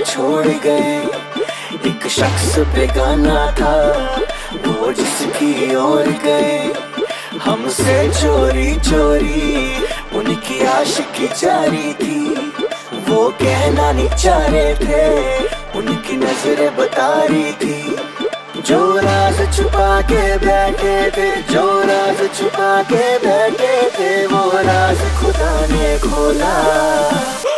छोड़ गए। एक शख्स बेगाना था वो जिसकी ओर गए। हमसे चोरी चोरी उनकी आशिकी जारी थी। वो कहना नहीं चाह रहे थे, उनकी नजरें बता रही थी। जो राज छुपा के बैठे थे, जो राज छुपा के बैठे थे, वो राज खुदा ने खोला।